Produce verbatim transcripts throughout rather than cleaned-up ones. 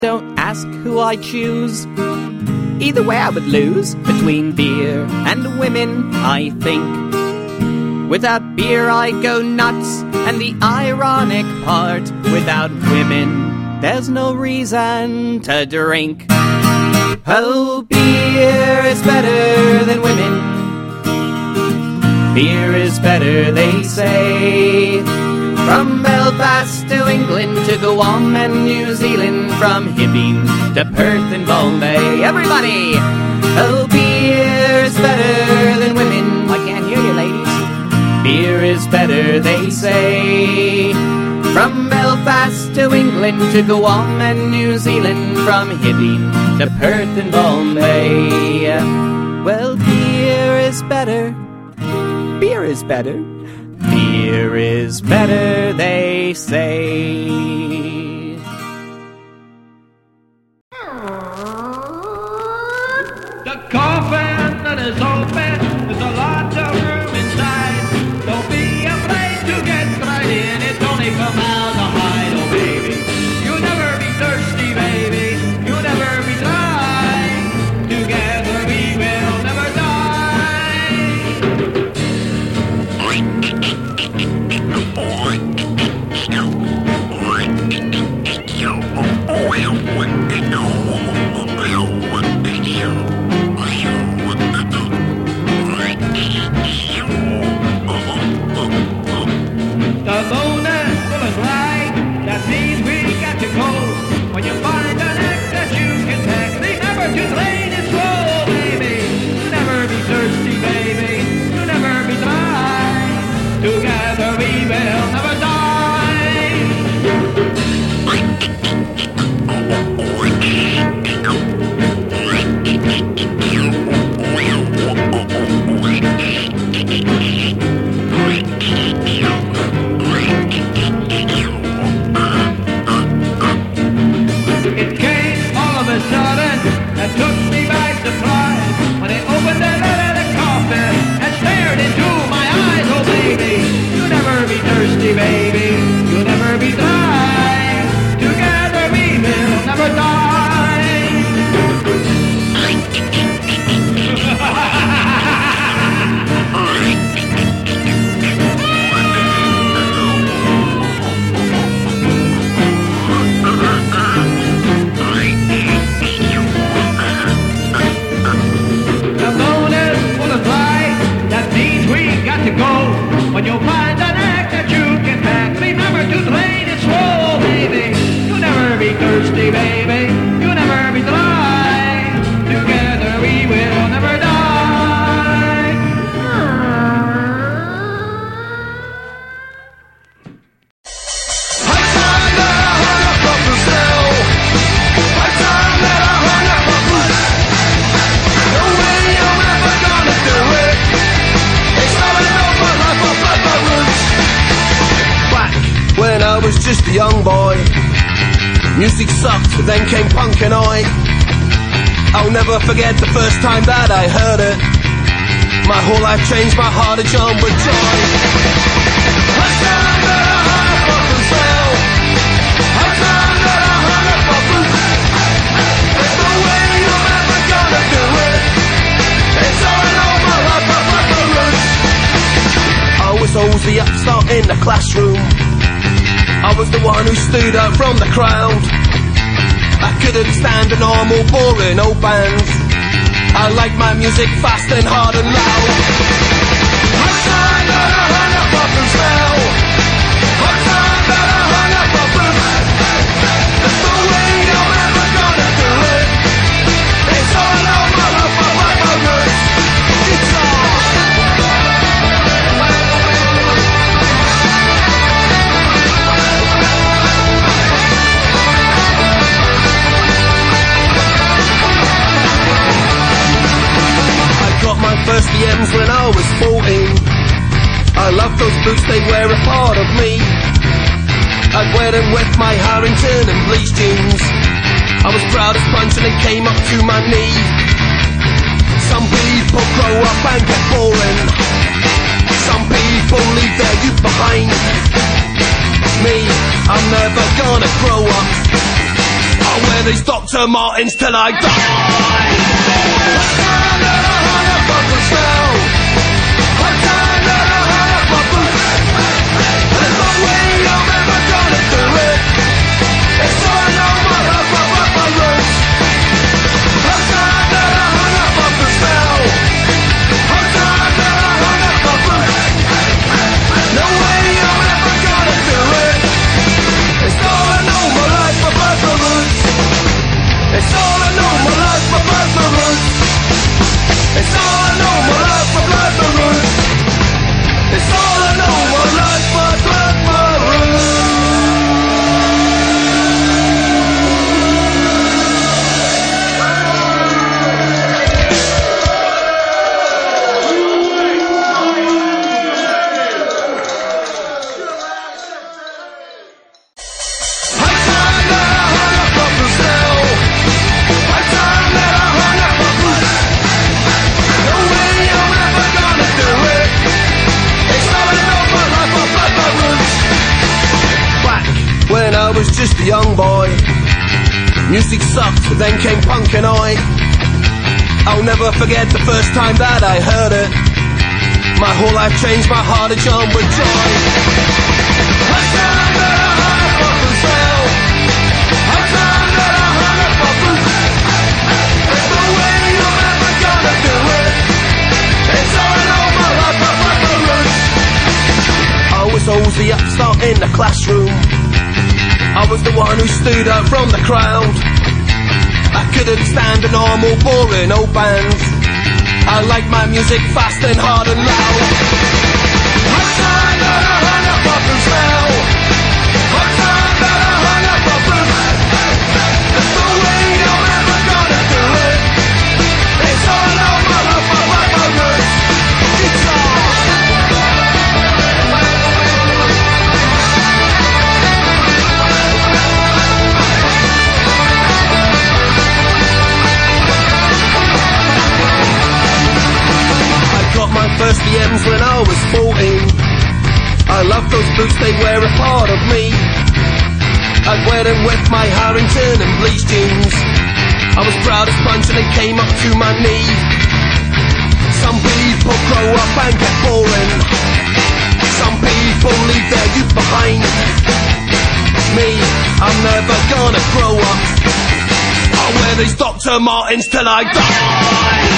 Don't ask who I choose. Either way I would lose between beer and women, I think. Without beer I go nuts, and the ironic part, without women there's no reason to drink. Oh, beer is better than women. Beer is better, they say. From Belfast to England to Guam and New Zealand, from Hibbing to Perth and Bombay. Everybody! Oh, beer is better than women. I can't hear you, ladies. Beer is better, they say. From Belfast to England to Guam and New Zealand, from Hibbing to Perth and Bombay. Well, beer is better. Beer is better. Beer is better, they say. The coffin that is open, there's a lot of room inside. Don't be afraid to get right in, it's only for miles to hide, oh baby. You'll never be thirsty, baby. You'll never be dry. Together we will never die. The moon is full of light, that means we got to go. When you find an act that you can take, remember to drain it slow, baby. You'll never be thirsty, baby. You'll never be dry. Together we will never die. It came all of a sudden and took me by surprise when they opened the lid of the coffin and stared into my eyes. Oh baby, you'll never be thirsty, baby. You'll never be dry. Together we will never die. The moon is full of light, that means we got to go. When you find an act that you can pack, remember to drain it slow, baby. You'll never be thirsty, baby. You'll never be dry. Together we will never die. When I was just a young boy, music sucked, then came punk and I I'll never forget the first time that I heard it. My whole life changed, my heart had shone with joy. Hot time that I hung up off and fell. Hot time that I hung up off and fell. There's no way you're ever gonna do it. It's all over, up, up, up the roots. I was always the upstart in the classroom. I was the one who stood out from the crowd. I couldn't stand the normal, boring old bands. I liked my music fast and hard and loud. Hot time that I hung up off and fell. Hot time that I hung up off and fell. There's no way you're ever gonna do it. It's all over, up, up, up, up, roots. It's all. Got my first D Ms when I was fourteen. I loved those boots, they were a part of me. I'd wear them with my Harrington and bleached jeans. I was proud as punch and it came up to my knee. Some people grow up and get boring. Some people leave their youth behind. Me, I'm never gonna grow up. I'll wear these Doctor Martens till I die. Hot time that I hung up up the smell. Hot time that I hung up up the. There's no way I'm ever gonna do it. It's all I know, my love, my love, my roots. Hot time that I hung up up the smell. Hot time that I hung up up the. No way I'm ever gonna do it. It's all I know, my life, my blood, my roots. It's all I know, my life, my blood, my roots. It's all I know, my life, my blood, my roots. It's all I know, my life, my blood, my roots. Just a young boy. Music sucked, then came punk and I I'll never forget the first time that I heard it. My whole life changed, my heart had jumped with joy. Hot time that I hung up up and fell. Hot time that I hung up up and. There's no way I'm ever gonna do it. It's all I know, my life, my life, my roots. I was always the upstart in the classroom. I was the one who stood out from the crowd. I couldn't stand the normal, boring old bands. I liked my music fast and hard and loud. Hot time that I hung up up and fell. Hot time that I hung up up and. There's no way I'm ever gonna do it. It's all I know, my love, my life, my roots. It's all. My first D Ms when I was fourteen. I loved those boots, they were a part of me. I'd wear them with my Harrington and bleached jeans. I was proud as punch and they came up to my knee. Some people grow up and get boring. Some people leave their youth behind. Me, I'm never gonna grow up. I'll wear these Doctor Martens till I die.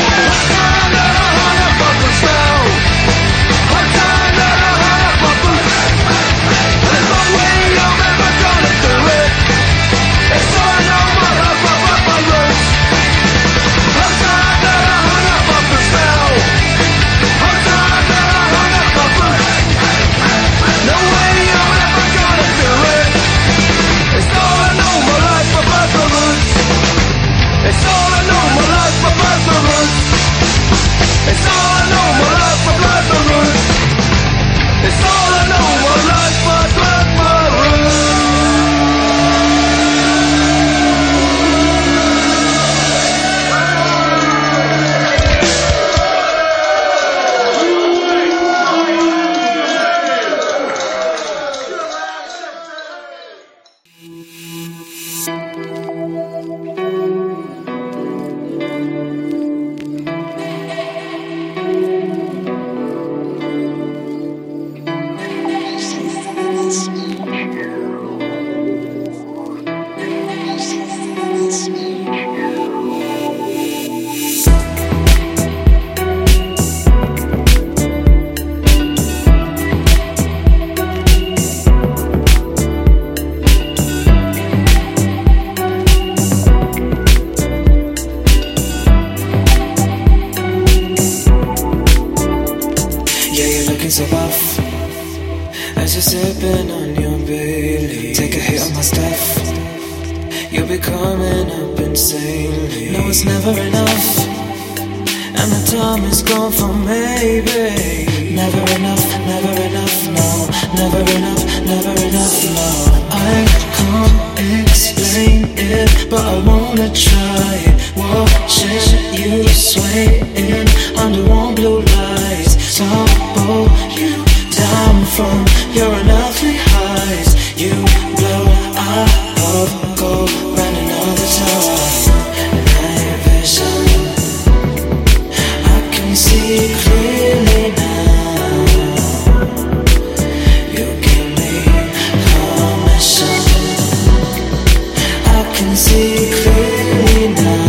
Up and fell. Hot time that I hung up up and. There's no way I'm ever gonna do it. It's all I know, my love, my love, my roots. Hot time that I hung up up and fell. Hot time that I hung up up and. No way I'm ever gonna do it. It's all I know, my life, my blood, my roots. It's all I know, my life, my blood, my roots. It's all I know, my life, my blood, my roots. It's all I know, my life, my blood, my roots. So buff as you're sipping on your Bailey. Take a hit of my stuff, you'll be coming up insanely. No, it's never enough, and the time is gone for maybe. Never enough, never enough, no. Never enough, never enough, no. I can't explain it, but I wanna try it. Watching you swaying under warm blue lights. Tumble you down from your unearthly highs. You blow out of gold. can see clearly now.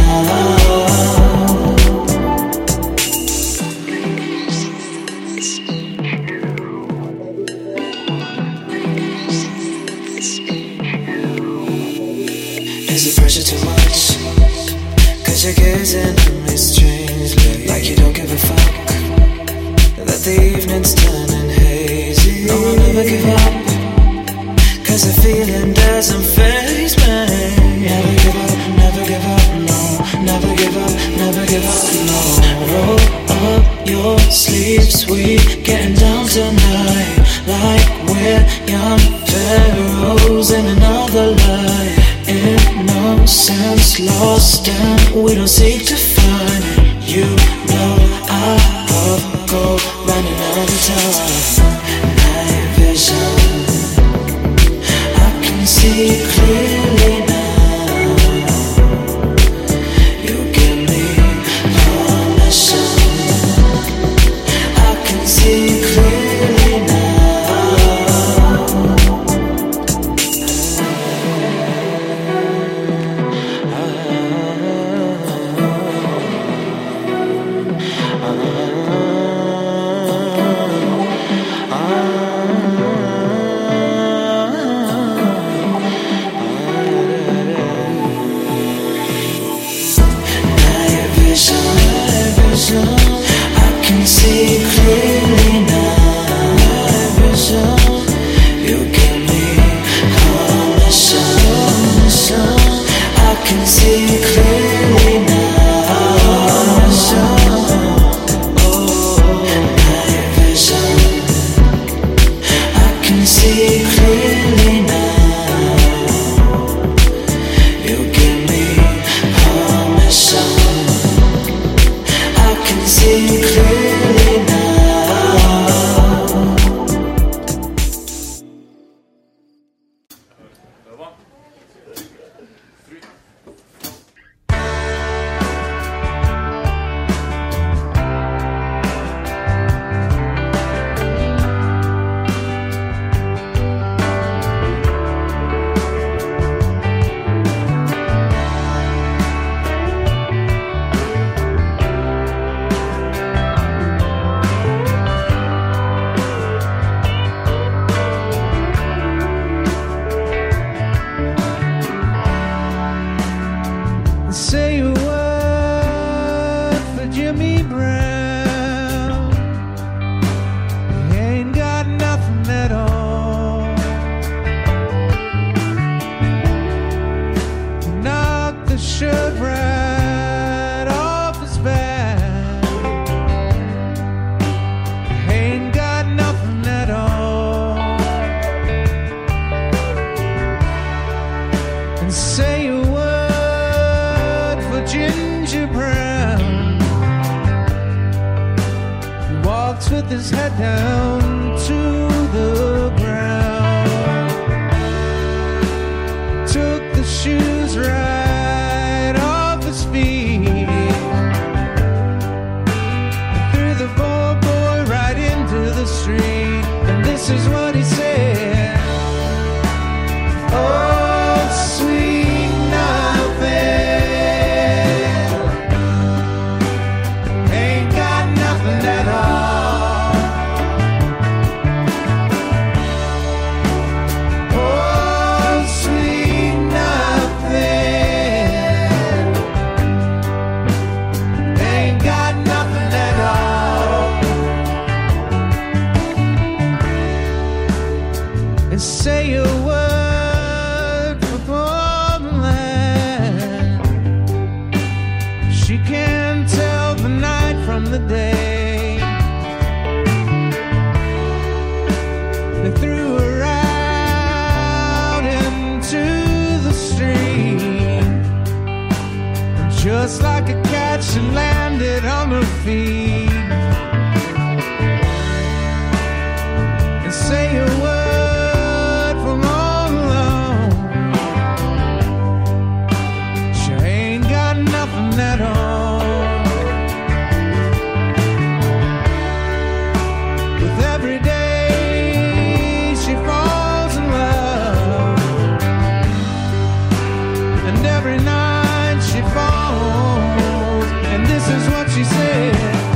Is the pressure too much? Cause you're gazing at me strangely, like you don't give a fuck that the evening's turning hazy. No, I'll never give up, cause the feeling doesn't faze me. Never give up, never give up, no. Never give up, never give up, no. Roll up your sleeves, we getting down tonight, like we're young pharaohs in another life. Innocence lost and we don't seek to find it. You know I love gold running out of time. Night vision, I can see clearly now. You give me permission, I can see clearly now. I can see clearly now. Vision, you give me permission. I can see clearly now. Oh, night vision, I can see clearly now. You give me permission. I can see clearly now. Say a word for Jimmy Brown. He ain't got nothing at all. He knocked the shirt right off his back. He ain't got nothing at all. And say a word Ginger Brown, he walks with his head down to the ground. Took the shoes right off his feet, threw the poor boy right into the street. And this is what he said: oh, sweet nothing. Say a word for Portland. She can't tell the night from the day. They threw her out into the street, and just like a cat she landed on her feet. And say a word at all. With every day she falls in love, and every night she falls, and this is what she said.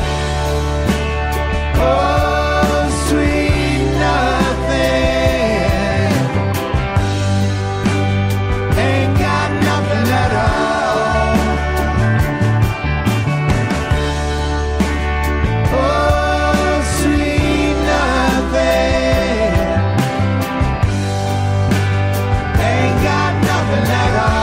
Oh, sweet nothing, ain't got nothing at all. Oh, sweet nothing, ain't got nothing at all.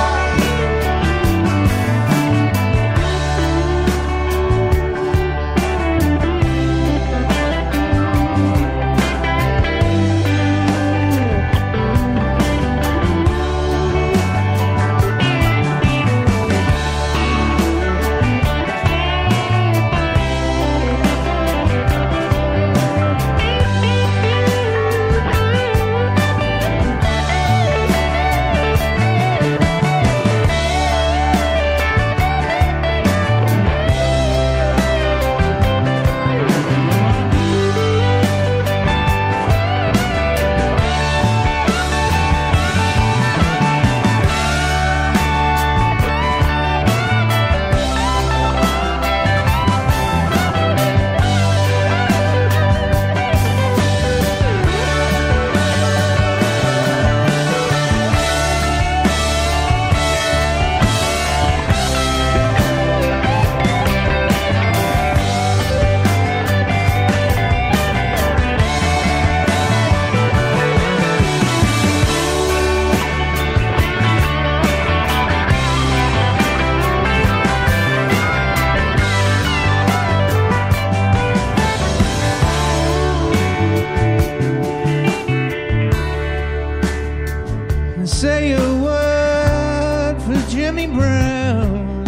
Say a word for Jimmy Brown.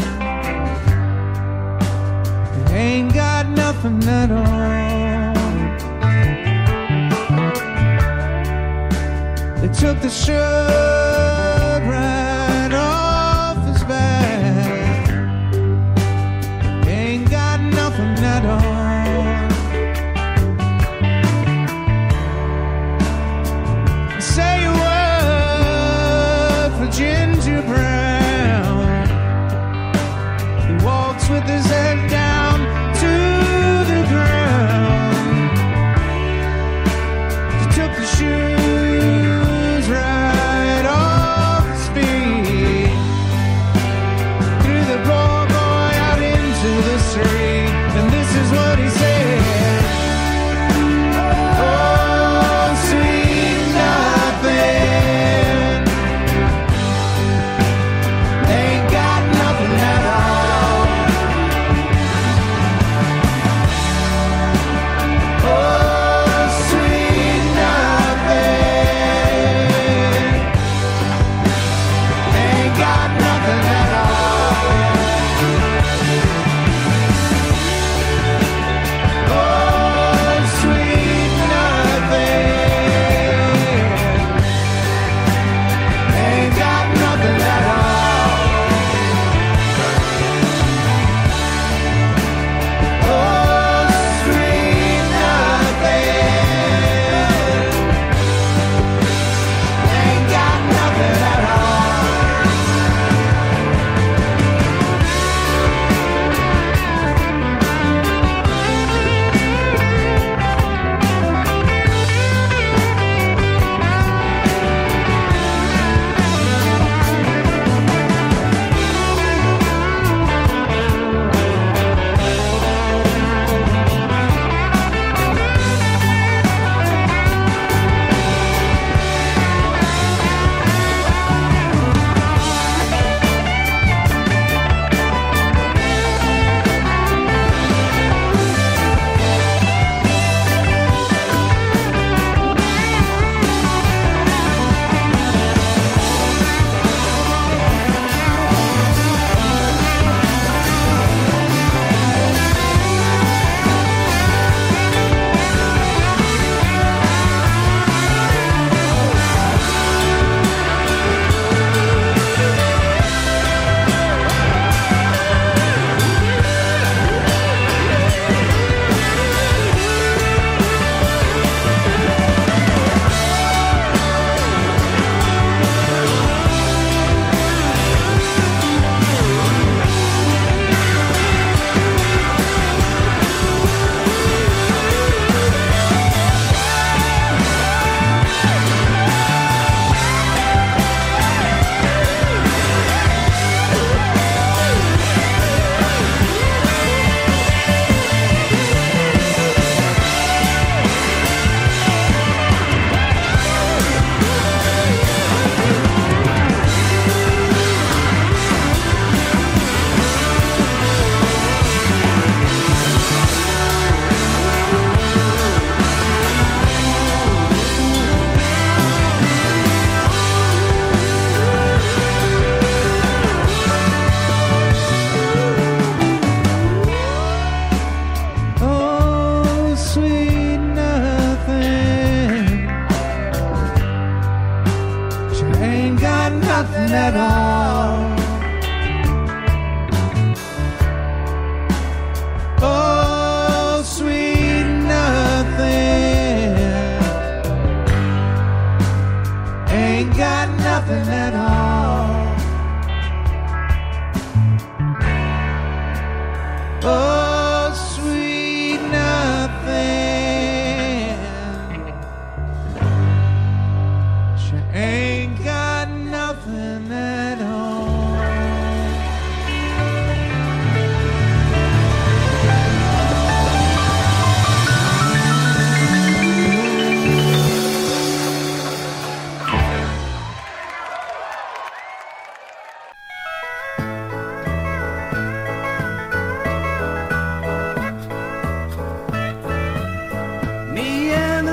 He ain't got nothing at all. They took the shirt right off his back. He ain't got nothing at all. Say a word for Ginger Brown. He walks with his head down to the ground. He took the shoes right off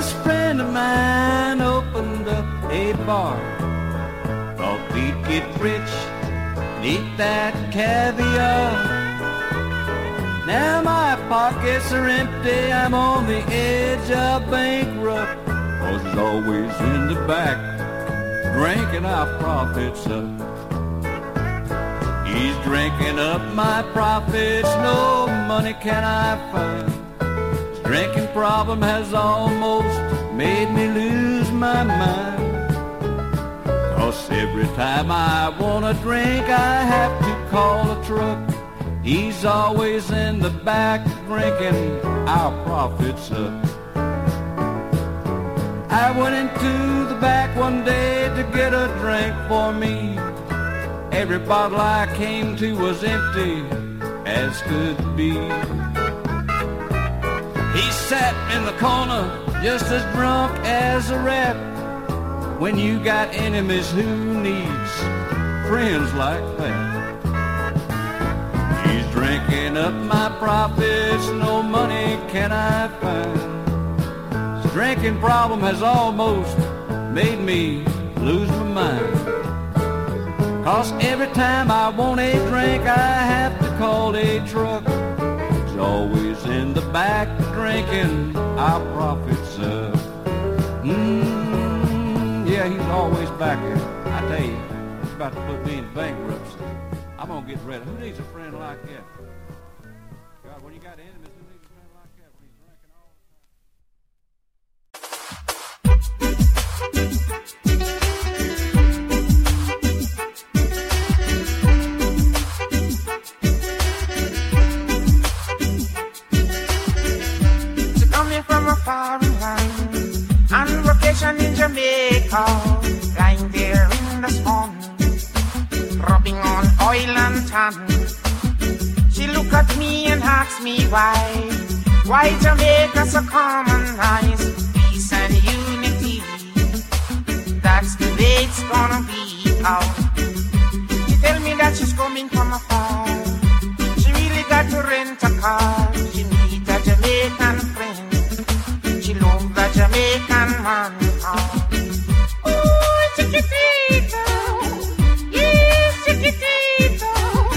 this friend of mine opened up a bar. Thought we'd get rich and eat that caviar. Now my pockets are empty, I'm on the edge of bankrupt. Cause he's always in the back, drinking our profits up. He's drinking up my profits, no money can I find. His drinking problem has almost made me lose my mind. Cause every time I want a drink, I have to call a truck. He's always in the back, drinking our profits up. I went into the back one day to get a drink for me. Every bottle I came to was empty as could be. He sat in the corner just as drunk as a rat. When you got enemies, who needs friends like that? He's drinking up my profits, no money can I find. His drinking problem has almost made me lose my mind. Cause every time I want a drink, I have to call a truck. He's always in the back, drinking our profits up. Mmm, yeah, he's always back here. I tell you, he's about to put me in bankruptcy. I'm gonna get rid of him. Who needs a friend like that? God, when you got enemies, who needs a friend like that when he's drinking all the time? She coming from a foreign land, on vacation in Jamaica, lying there in the sun, rubbing on oil and tan. She look at me and asks me why, why Jamaica so commonize peace and unity. That's the way it's gonna be out. She tell me that she's coming from afar. She really got to rent a car. She meet a Jamaican friend. She love the Jamaican man. Oh, chiquitito, yes, chiquitito.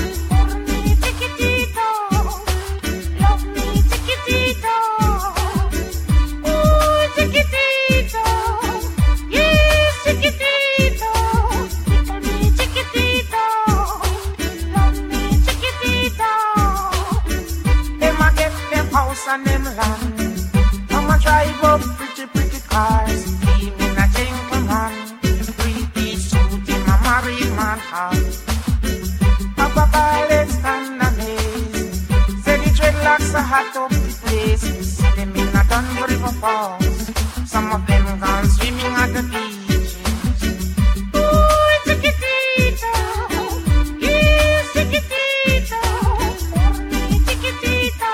And them land, I'ma drive up pretty, pretty cars, being a gentleman, three-piece suit in my married man house. Up a let's stand amazed, say the dreadlocks are hot up the place. See them in a Dunbar River Falls, some of them gone swimming at the beaches. Ooh, chiquitito, yes, chiquitito, chiquitito.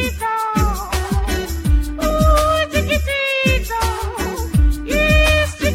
Yes,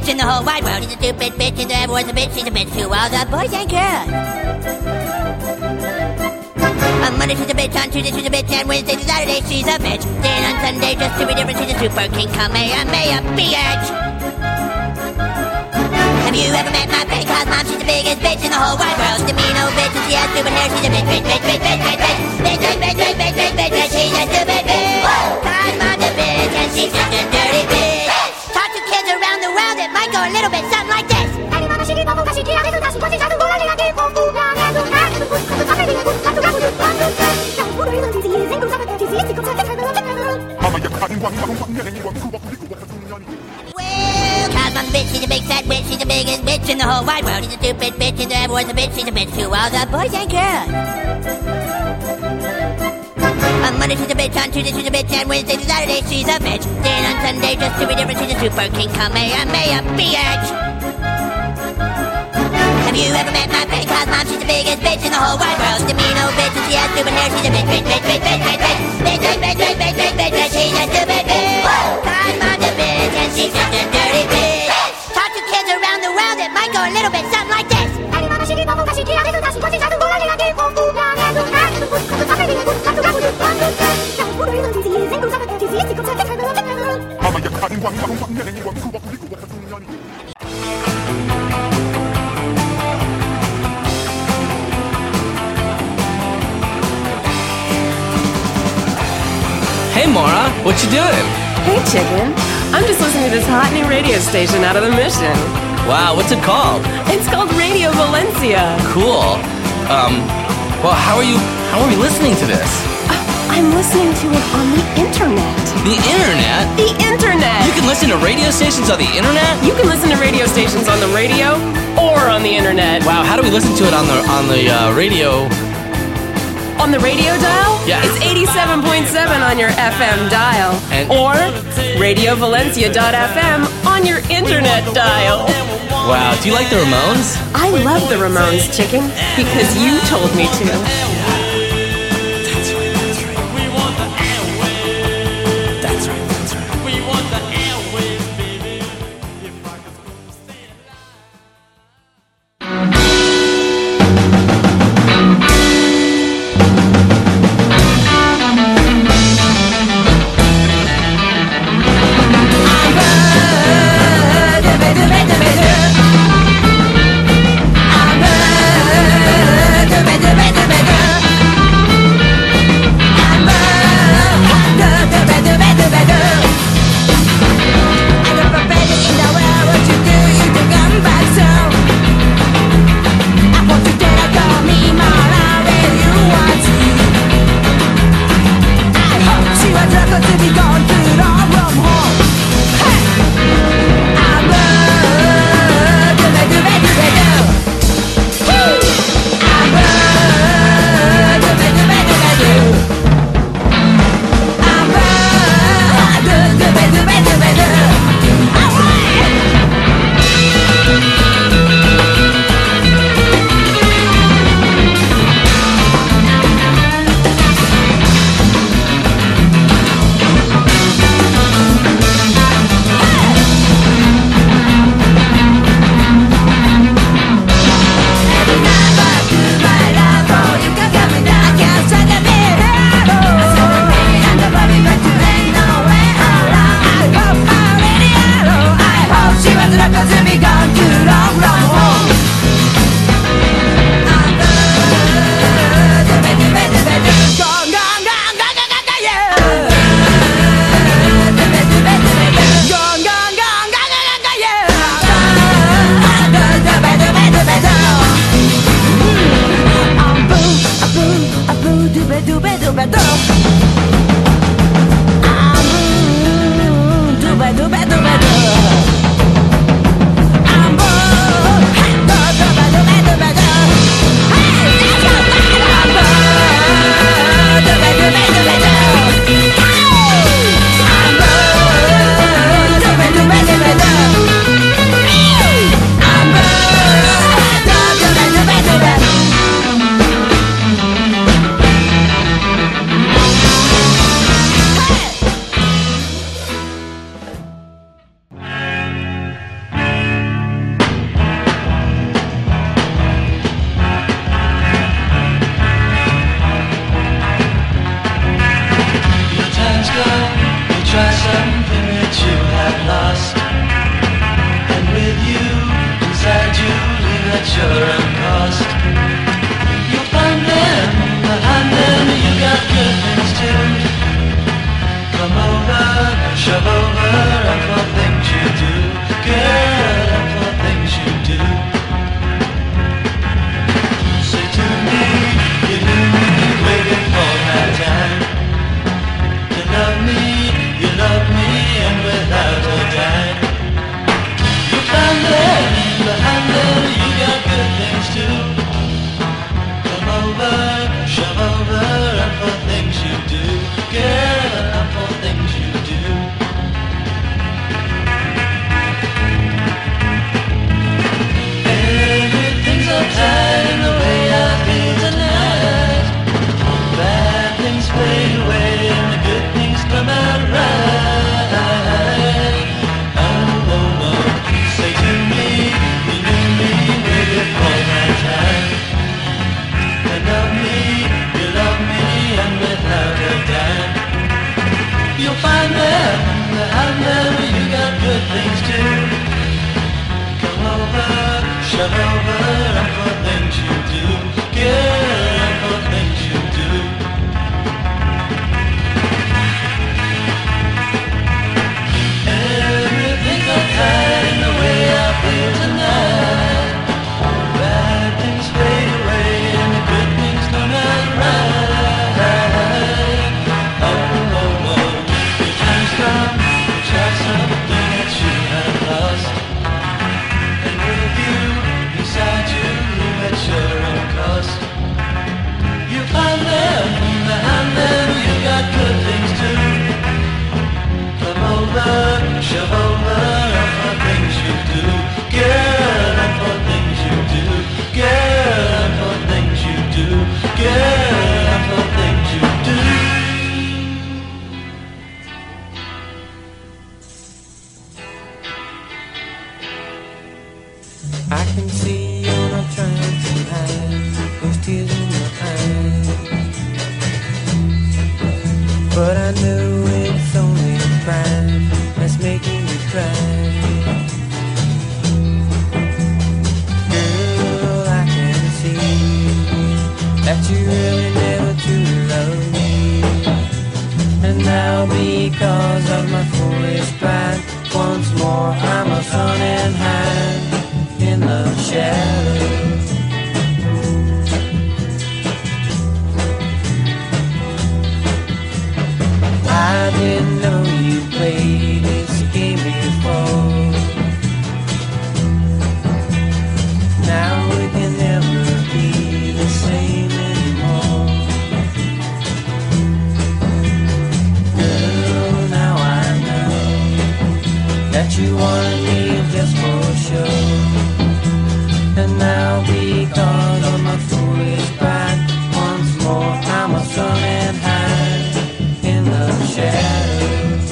bitch in the whole wide world. He's a stupid bitch, and there was a bitch, she's a bitch to all the boys and girls. On Monday she's a bitch, on Tuesday she's a bitch, and Wednesday to Saturday she's a bitch. Then on Sunday, just to be different, she's a super king, Kamehameha, bitch. Have you ever met my friend Cos mom? She's the biggest bitch in the whole wide world. The mean old bitch, and she has stupid hair. She's a bitch, bitch, bitch, bitch, bitch, bitch, bitch, bitch, bitch, bitch, bitch, bitch, bitch, bitch, bitch. She's a stupid bitch. Cos mom's a bitch, and she's just a dirty bitch. Talk to kids around the world, it might go a little bit something like this. Well, Cosmo's a bitch, she's a big fat witch, she's the biggest bitch in the whole wide world. She's a stupid bitch, and there was a bitch, she's a bitch to all the boys and girls. On Monday she's a bitch, on Tuesday she's a bitch, and Wednesday to Saturday she's a bitch. Then on Sunday, just to be different, she's a super king, Kamehameha, bitch. Have you ever met my friend Cos mom? She's the biggest bitch in the whole wide world. The mean old bitch, and she has stupid hair. She's a bitch, bitch, bitch, bitch, bitch, bitch, bitch, bitch, bitch, bitch, bitch, bitch, bitch, bitch, bitch. She's a stupid bitch. Cos mom's a bitch, and she's just a dirty bitch. Talk to kids around the world, it might go a little bit something like this. Hey Maura, what you doing? Hey Chicken, I'm just listening to this hot new radio station out of the Mission. Wow, what's it called? It's called Radio Valencia. Cool. Um, well, how are you, how are we listening to this? Uh, I'm listening to it on the internet. The internet? The internet! You can listen to radio stations on the internet? You can listen to radio stations on the radio or on the internet. Wow, how do we listen to it on the, on the uh, radio? On the radio dial? Yeah. It's eighty-seven point seven on your F M dial. And or radio valencia dot f m on your internet dial. Wow, do you like the Ramones? I love the Ramones, Chicken, because you told me to. That's right, that's right. We want the airwaves. That's right, that's right. We want the airwaves, baby. If I could stay fade away and the good things come out right. Oh, oh, oh. Say to me, you knew me way before my time. And love me, you love me, and without a dime. You'll find there, out there where you got good things too. Come over, shove over, and for things you do. Girl, and for things you do. Everything's alright in the way I feel tonight. Bad things fade away and the good things come out right. Oh, oh, oh. Your time's come, you try something that you have lost. And with you, beside you, at your own cost. You find them, behind them, you got good things too. Come over, shove over, and for things you do. Girl, and for things you do. Girl, and for things you do. Girl, and for things you do. I can see you're not trying to hide those tears in your eyes, but I know it's only pride that's making you cry. Girl, I can see that you really never truly love me, and now because of my foolish pride, once more I'm a son and hide in the shadows. I didn't know you played this game before. Now we can never be the same anymore. Girl, now I know that you wanted me just for sure. And now because of my foolish pride, once more I'm a son and hide in the shadows.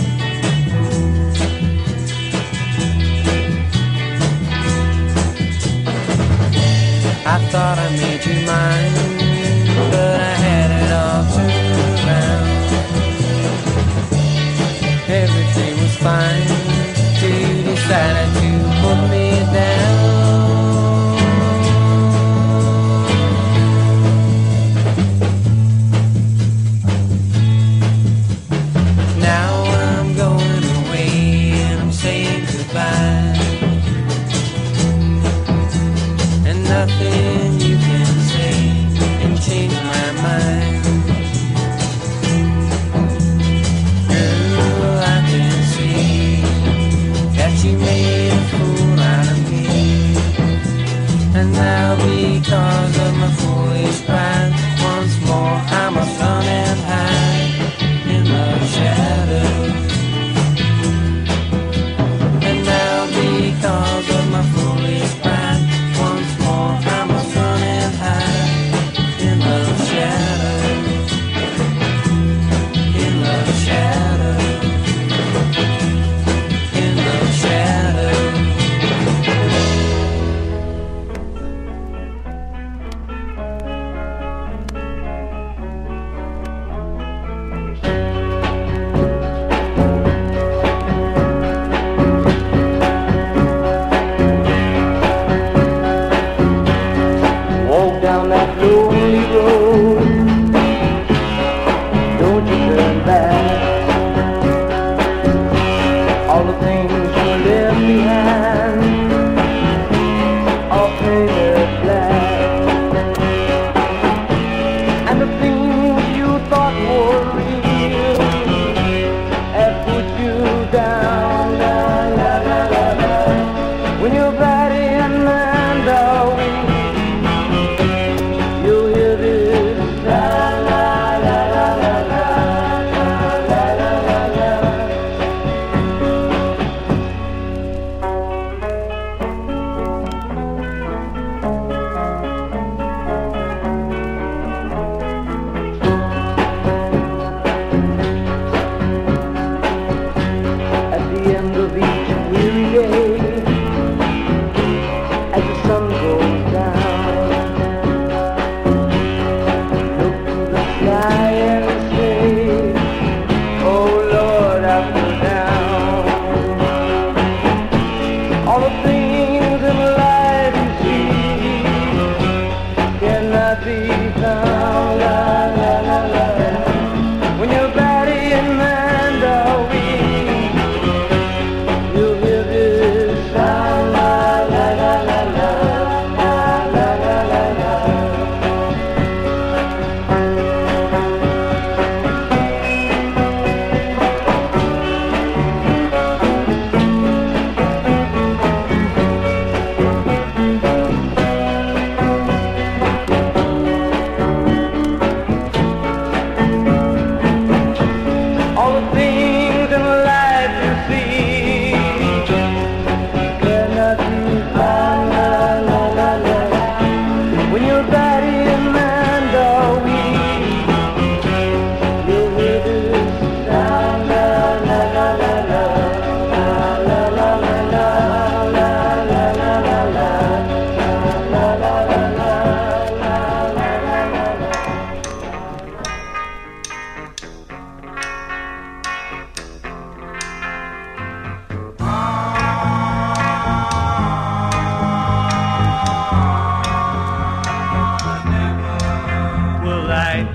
I thought I made you mine, but I had it all turned around. Everything was fine till you decided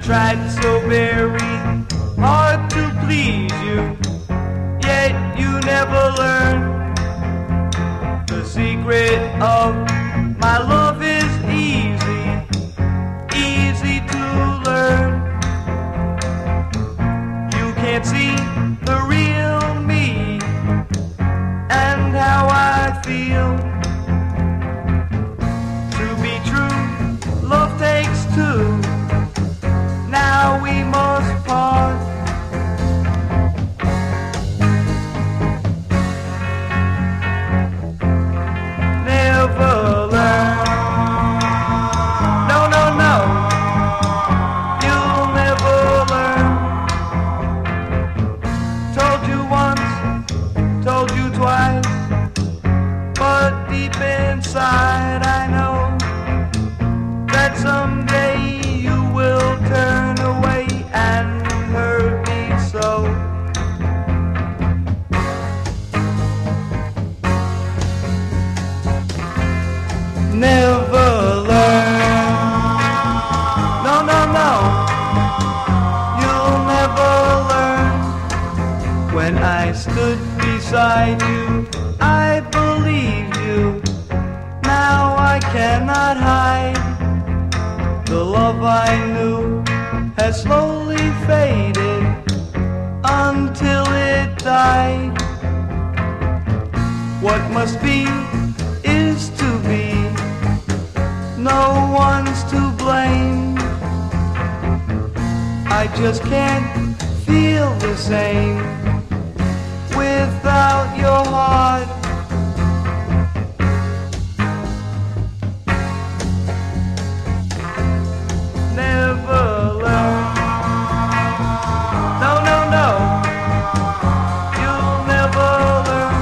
tried so very hard to please you, yet you never learned. The secret of my love is easy, easy to learn. You can't see the real me and how I feel. To be true, love takes two. Now we must part. Never learn. No, no, no. You'll never learn. Told you once, told you twice, but deep inside I know that someday you will turn away and hurt me so. Never learn. No, no, no. You'll never learn. When I stood beside you, I believed you. Now I cannot hide. The love I knew has slowly faded until it died. What must be is to be. No one's to blame. I just can't feel the same without your heart. Never learn. No, no, no. You'll never learn.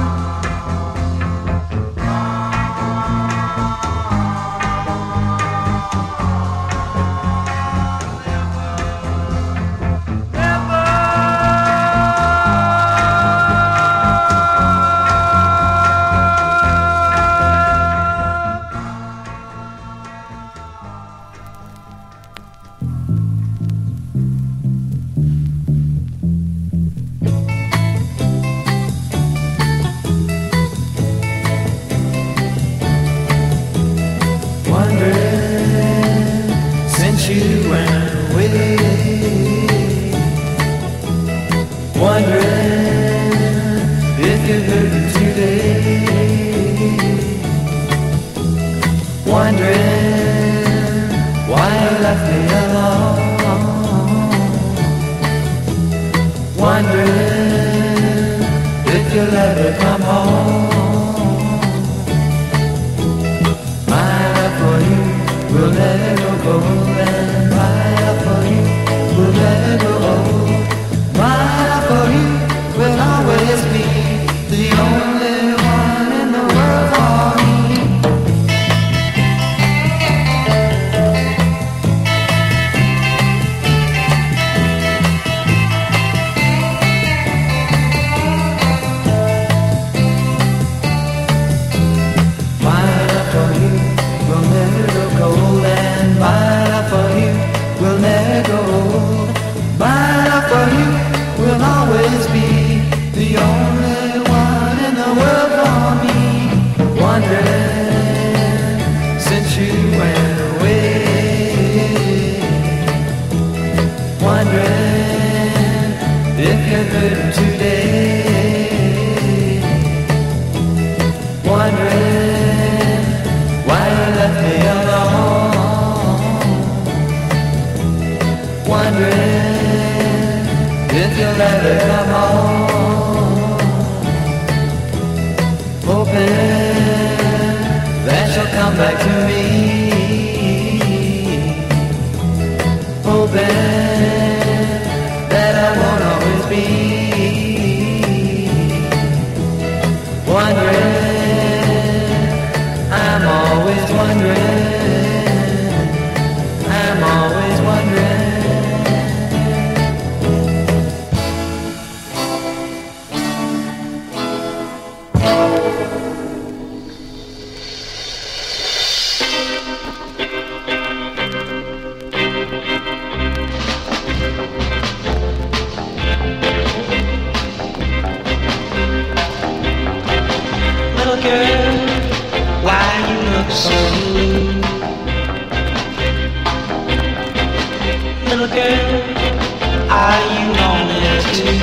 too.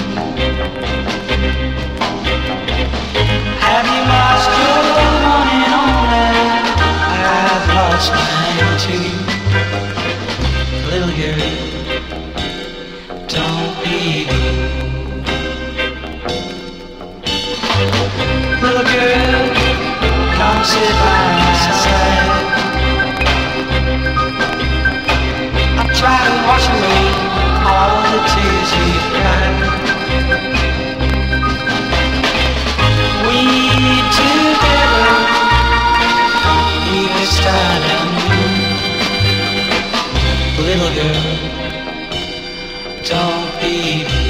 Have you lost your one and only? I've lost mine too. Little girl, don't be blue. Little girl, come sit by my side. I try to wash away all the tears you've cried. We together, we were starting. Little girl, don't be blue.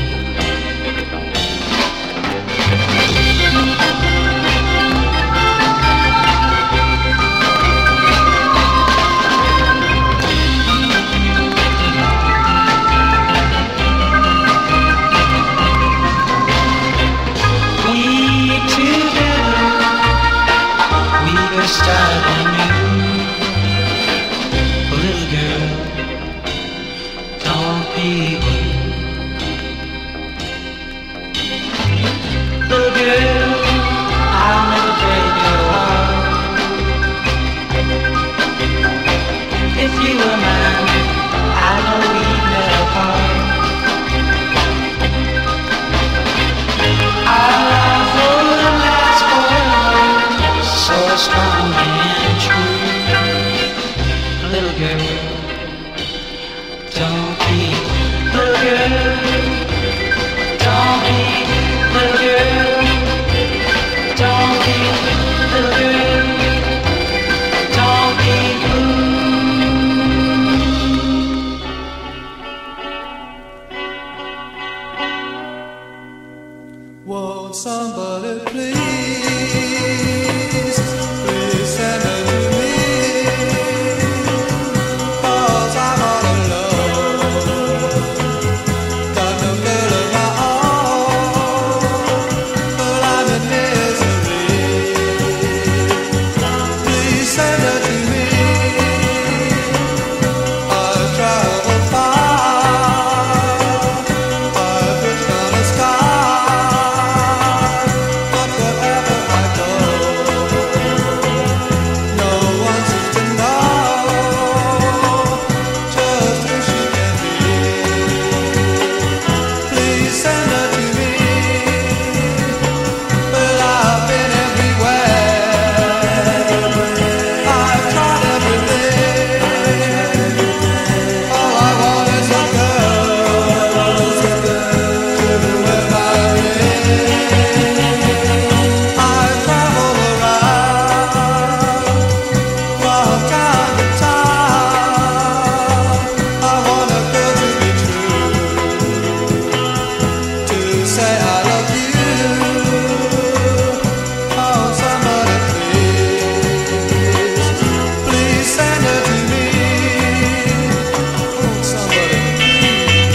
Starting new. Little girl, don't be blue. Little girl, I'll never break your heart. If you were mine, I know we'd never part. Our love will last forever, so strong and true. Little girl, don't be, little girl, don't be, little girl, don't be, little girl, don't be blue. Won't somebody please, please send her to me, 'cause I'm all alone, got no girl of my own, but I'm in misery. Please send her to me. I've traveled far, I've wished on a sky, but wherever I go, no one seems to know just who she can be. Please send her to me. Well, I've been everywhere, I've tried everything. All I want is a girl to wear my ring. I've traveled around from time to time. I want a girl to be true, to say I love you. Oh, somebody please, please send her to me. Oh, somebody please.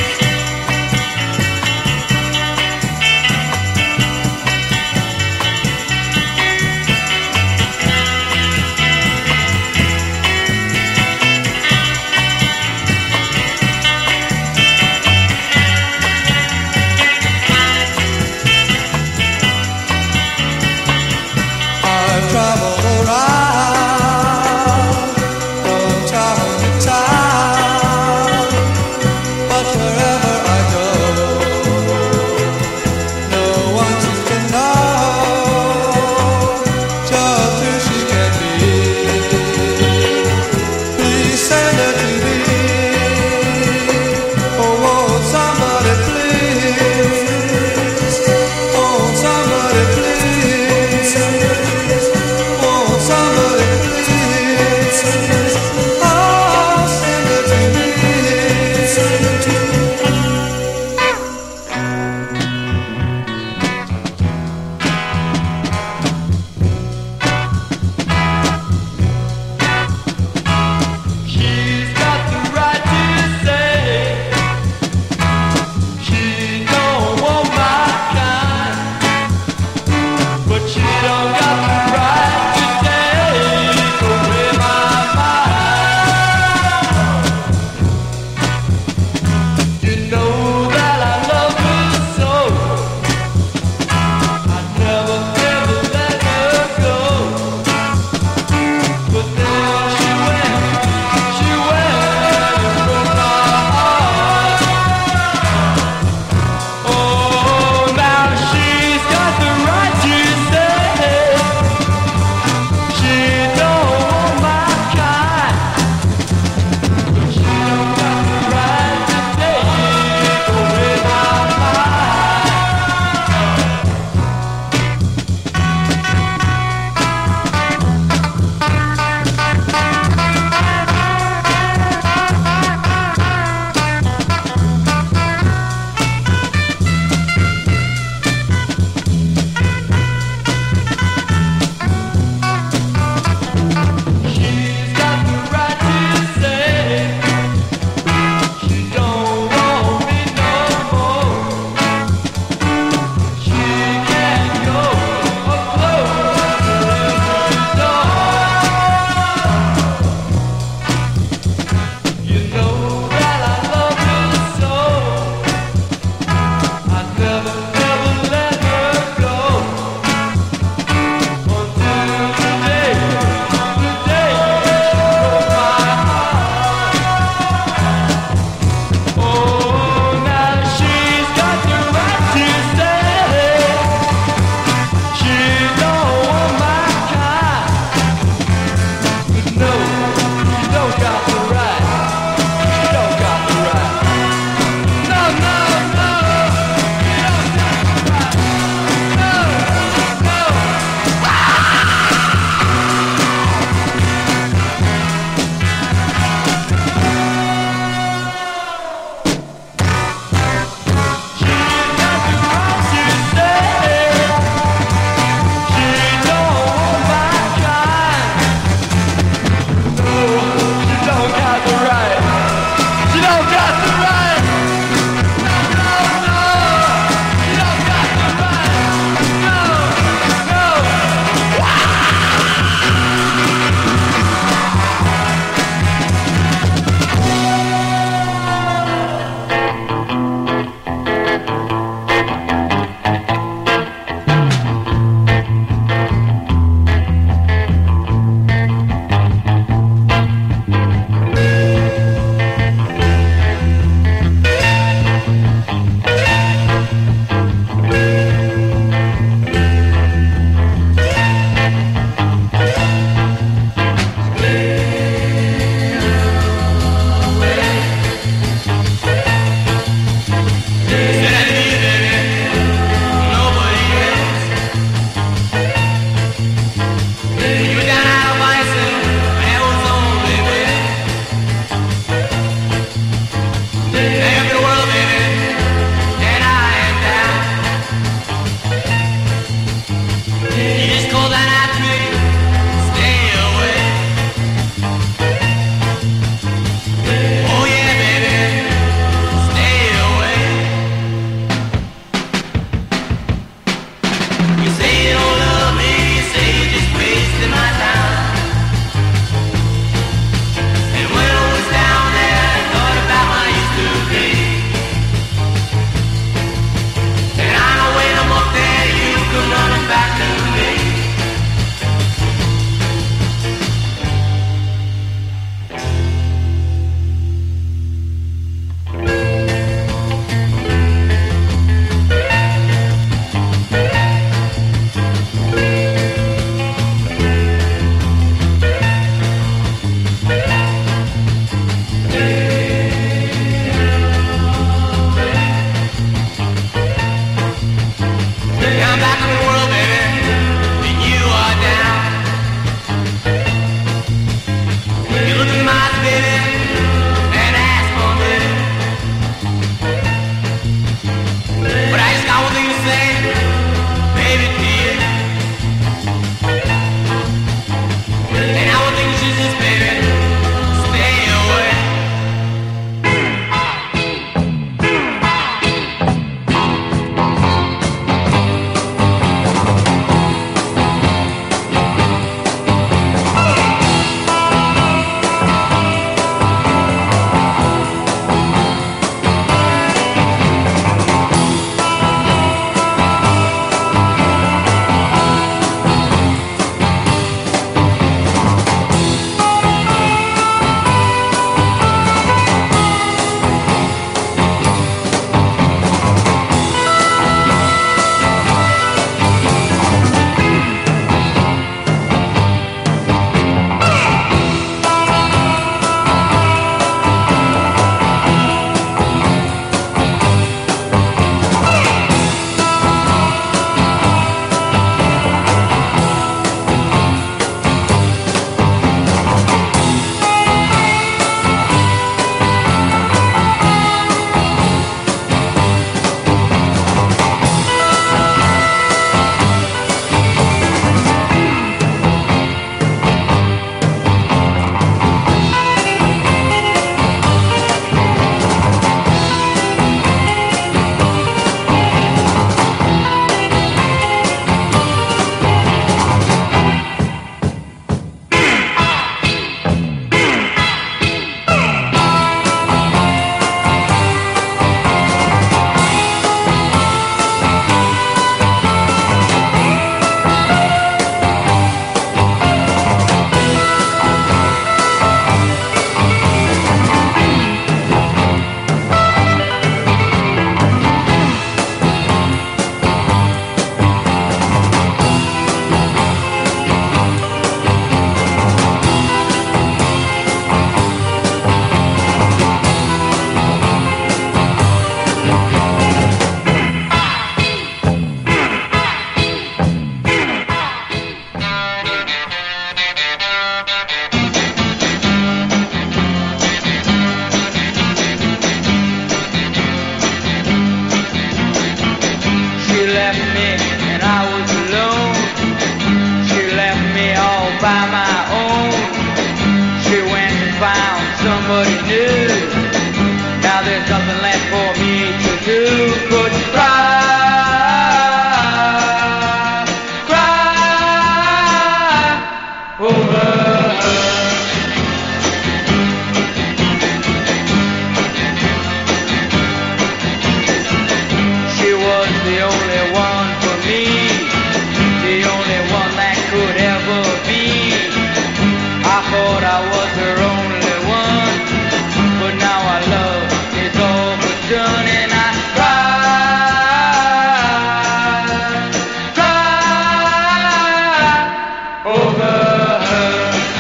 left me and I was alone. She left me all by my own. She went and found somebody new. Now there's nothing left for me to do but cry, cry over her. She was the only one for me, the only one that could ever be. I thought I was her only one, but now our love is all but done, and I cry, cry over her.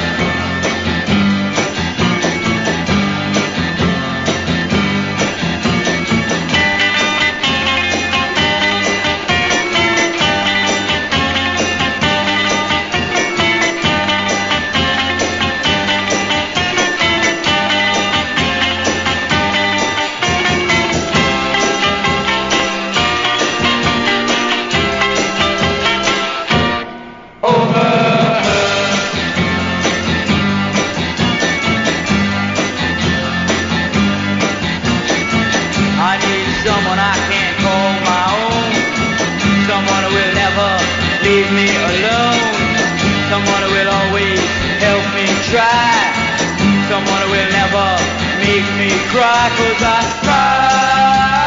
I need someone I can call my own, someone who will never leave me alone, someone who will always help me try, someone who will never make me cry, 'cause I cry.